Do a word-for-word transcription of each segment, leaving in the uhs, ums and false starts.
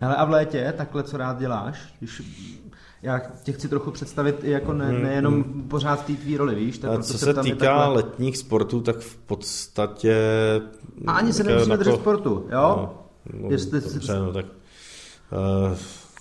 Hele, a v létě takhle co rád děláš? Když já tě chci trochu představit i jako ne, nejenom hmm. pořád v té tvý roli, víš? Tak co se týká takhle... letních sportů, tak v podstatě... A ani se nemusíme držet sportu, jo? No, no, Jestli... dobře, no tak... Uh...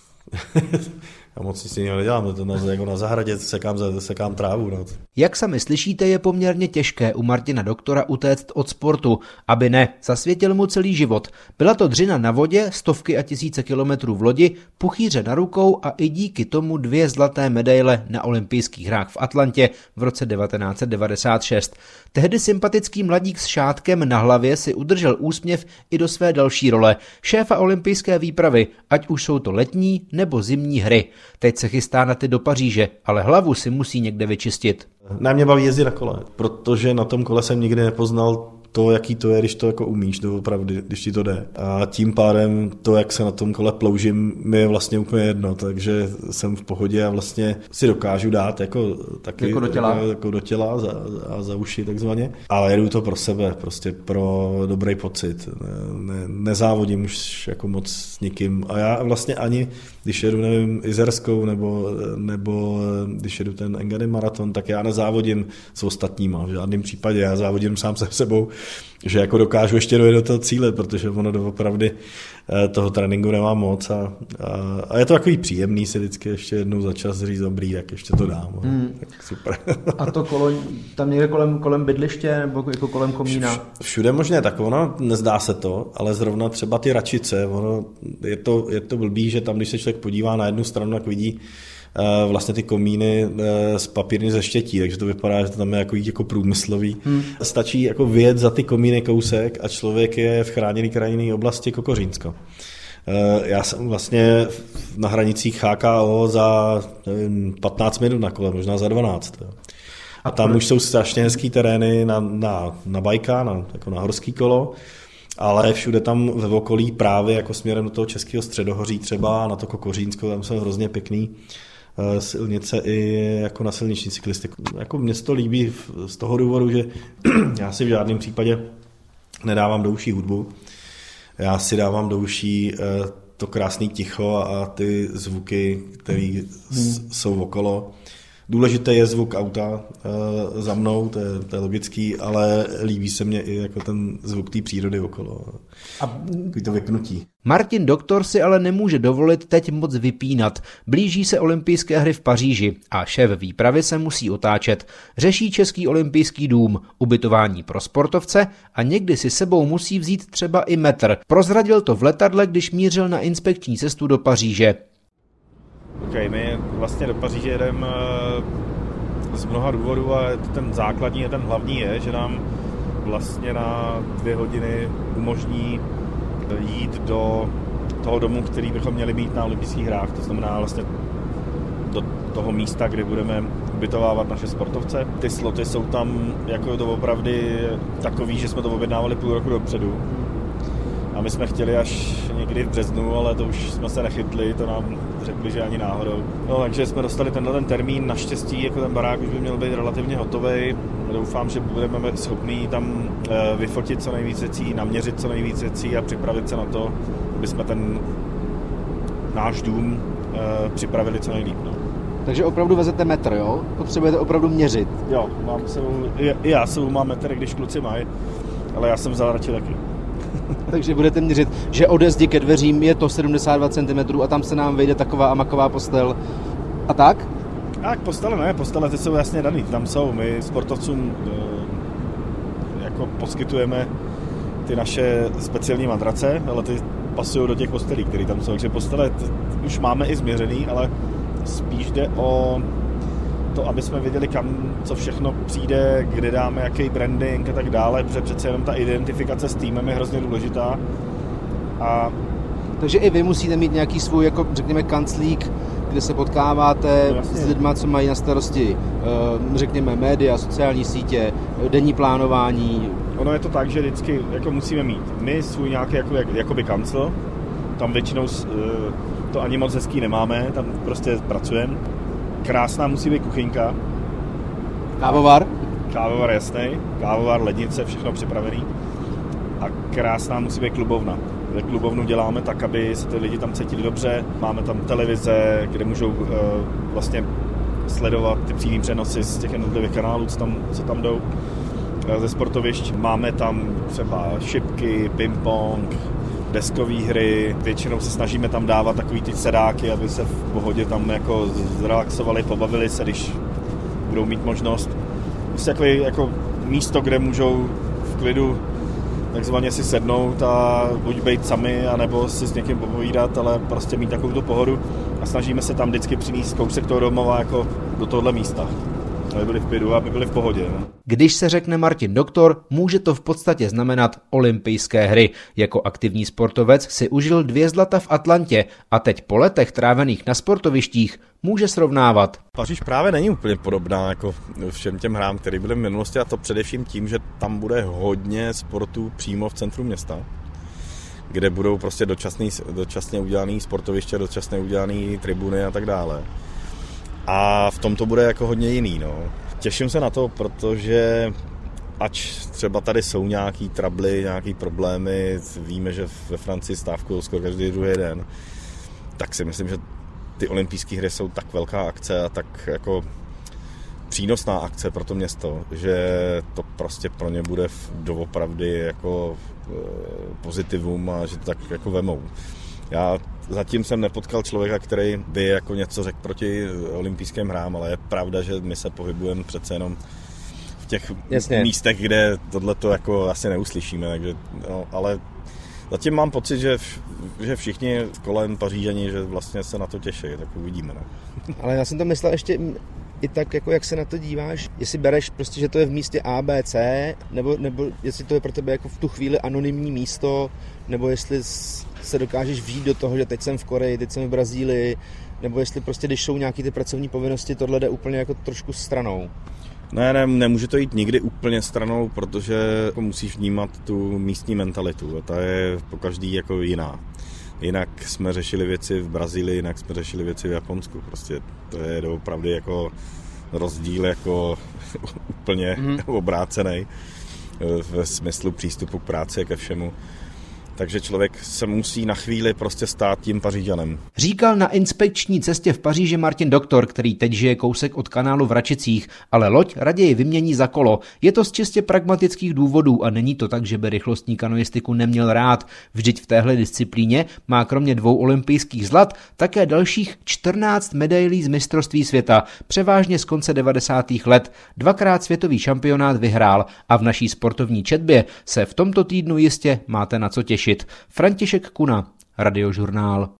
Já moc nic jiného nedělám, to na, jako na zahradě sekám, sekám trávu. No. Jak sami slyšíte, je poměrně těžké u Martina Doktora utéct od sportu, aby ne, zasvětil mu celý život. Byla to dřina na vodě, stovky a tisíce kilometrů v lodi, puchýře na rukou a i díky tomu dvě zlaté medaile na olympijských hrách v Atlantě v roce devatenáct set devadesát šest. Tehdy sympatický mladík s šátkem na hlavě si udržel úsměv i do své další role, šéfa olympijské výpravy, ať už jsou to letní nebo zimní hry. Teď se chystá na ty do Paříže, ale hlavu si musí někde vyčistit. Ne, mě baví jezdit na kole, protože na tom kole jsem nikdy nepoznal to, jaký to je, když to jako umíš, doopravdy, když ti to jde. A tím pádem to, jak se na tom kole ploužím, mi je vlastně úplně jedno, takže jsem v pohodě a vlastně si dokážu dát jako taky jako do těla, jako do těla za, za, za uši takzvaně. Ale jedu to pro sebe, prostě pro dobrý pocit. Ne, ne, nezávodím už jako moc s nikým. A já vlastně ani, když jedu, nevím, Izerskou nebo, nebo když jedu ten Engadin maraton, tak já nezávodím s ostatníma. V žádném případě, já závodím sám se sebou, že jako dokážu ještě dojet do toho cíle, protože ono doopravdy toho tréninku nemám moc a, a, a je to takový příjemný si vždycky ještě jednou za čas říct dobrý, jak ještě to dám. Hmm. Tak super. A to kolo, tam někde kolem, kolem bydliště nebo jako kolem komína? Všude možné, tak ono, nezdá se to, ale zrovna třeba ty Račice, ono, je, to, je to blbý, že tam, když se člověk podívá na jednu stranu, tak vidí vlastně ty komíny z papírny ze štětí, takže to vypadá, že to tam je jako, jako průmyslový. Hmm. Stačí jako vyjet za ty komíny kousek a člověk je v chráněné krajinné oblasti Kokořínsko. Já jsem vlastně na hranicích H K O za nevím, patnáct minut na kole, možná za dvanáct. A tam a už jsou strašně hezký terény na, na, na bajka, na, jako na horský kolo, ale všude tam ve okolí právě jako směrem do toho Českého středohoří třeba, na to Kokořínsko, tam jsou hrozně pěkný silnice i jako na silniční cyklistiku. Jako mě se to líbí z toho důvodu, že já si v žádném případě nedávám do uší hudbu. Já si dávám do uší to krásné ticho a ty zvuky, které hmm. jsou okolo. Důležité je zvuk auta e, za mnou, to je, to je logický, ale líbí se mně i jako ten zvuk té přírody okolo. A to vypnutí. Martin Doktor si ale nemůže dovolit teď moc vypínat. Blíží se olympijské hry v Paříži a šéf výpravy se musí otáčet. Řeší Český olympijský dům, ubytování pro sportovce a někdy si sebou musí vzít třeba i metr. Prozradil to v letadle, když mířil na inspekční cestu do Paříže. Okay, my vlastně do Paříže jedeme z mnoha důvodů a ten základní a ten hlavní je, že nám vlastně na dvě hodiny umožní jít do toho domu, který bychom měli mít na olympijských hrách, to znamená vlastně do toho místa, kde budeme ubytovávat naše sportovce. Ty sloty jsou tam jako to opravdu takový, že jsme to objednávali půl roku dopředu. A my jsme chtěli až někdy v březnu, ale to už jsme se nechytli, to nám řekli, že ani náhodou. No, takže jsme dostali tenhle ten termín, naštěstí jako ten barák už by měl být relativně hotový. Doufám, že budeme schopní tam vyfotit co nejvíc věcí, naměřit co nejvíc věcí a připravit se na to, aby jsme ten náš dům připravili co nejlíp. No. Takže opravdu vezete metr, jo? Potřebujete opravdu měřit. Jo, mám sebou, i já sebou mám metr, když kluci mají, ale já jsem vzal radši taky. Takže budete měřit, že ode zdi ke dveřím je to sedmdesát dva centimetrů a tam se nám vejde taková a maková postel. A tak? Tak postele ne, postele ty jsou jasně daný, tam jsou. My sportovcům jako poskytujeme ty naše speciální madrace, ale ty pasují do těch postelí, které tam jsou. Takže postele t- už máme i změřený, ale spíš jde o to, aby jsme věděli, kam co všechno přijde, kde dáme, jaký branding a tak dále, protože přece jenom ta identifikace s týmem je hrozně důležitá. A takže i vy musíte mít nějaký svůj, jako řekněme, kanclík, kde se potkáváte no, s lidma, co mají na starosti, řekněme, média, sociální sítě, denní plánování. Ono je to tak, že vždycky jako musíme mít my svůj nějaký jako, jakoby kancel, tam většinou to ani moc hezký nemáme, tam prostě pracujeme. Krásná musí být kuchyňka. Kávovar? Kávovar jasný, kávovar, lednice, všechno připravený. A krásná musí být klubovna. klubovnu děláme tak, aby se ty lidi tam cítili dobře. Máme tam televize, kde můžou uh, vlastně sledovat ty přímý přenosy z těch jednotlivých kanálů, co tam, co tam jdou uh, ze sportovišť. Máme tam třeba šipky, ping-pong, deskové hry. Většinou se snažíme tam dávat takový ty sedáky, aby se v pohodě tam jako zrelaxovali, pobavili se, když budou mít možnost. Prostě takové jako místo, kde můžou v klidu takzvaně si sednout a buď být sami, anebo si s někým popovídat, ale prostě mít takovou tu pohodu a snažíme se tam vždycky přinést kousek toho domova jako do tohohle místa. Aby byli v klidu, aby byli v pohodě. No. Když se řekne Martin Doktor, může to v podstatě znamenat olympijské hry. Jako aktivní sportovec si užil dvě zlata v Atlantě a teď po letech trávených na sportovištích může srovnávat. Paříž právě není úplně podobná jako všem těm hrám, které byly v minulosti, a to především tím, že tam bude hodně sportů přímo v centru města, kde budou prostě dočasný, dočasně udělaný sportoviště, dočasně udělaný tribuny a tak dále. A v tom to bude jako hodně jiný. No. Těším se na to, protože ač třeba tady jsou nějaký trably, nějaký problémy, víme, že ve Francii stávkují skoro každý druhý den, tak si myslím, že ty olympijské hry jsou tak velká akce a tak jako přínosná akce pro to město, že to prostě pro ně bude doopravdy jako pozitivum a že to tak jako vemou. Já zatím jsem nepotkal člověka, který by jako něco řekl proti olympijským hrám, ale je pravda, že my se pohybujeme přece jenom v těch Jasně. místech, kde tohleto jako asi neuslyšíme, takže, no, ale zatím mám pocit, že, že všichni kolem Pařížani, že vlastně se na to těší, tak uvidíme. No. Ale já jsem to myslel ještě i tak, jako jak se na to díváš, jestli bereš prostě, že to je v místě A, B, C, nebo, nebo jestli to je pro tebe jako v tu chvíli anonymní místo, nebo jestli se dokážeš vžít do toho, že teď jsem v Koreji, teď jsem v Brazílii, nebo jestli prostě, když jsou nějaké ty pracovní povinnosti, tohle jde úplně jako trošku stranou. Ne, ne, nemůže to jít nikdy úplně stranou, protože jako musíš vnímat tu místní mentalitu a ta je po každý jako jiná. Jinak jsme řešili věci v Brazílii, jinak jsme řešili věci v Japonsku. Prostě to je opravdu jako rozdíl jako úplně mm. obrácený ve smyslu přístupu k práci a ke všemu. Takže člověk se musí na chvíli prostě stát tím Pařížanem. Říkal na inspekční cestě v Paříži Martin Doktor, který teď žije kousek od kanálu v Račicích, ale loď raději vymění za kolo. Je to z čistě pragmatických důvodů a není to tak, že by rychlostní kanoistiku neměl rád. Vždyť v téhle disciplíně má kromě dvou olympijských zlat také dalších čtrnáct medailí z mistrovství světa, převážně z konce devadesátých let. Dvakrát světový šampionát vyhrál a v naší sportovní četbě se v tomto týdnu jistě máte na co těšit. František Kuna, Radiožurnál.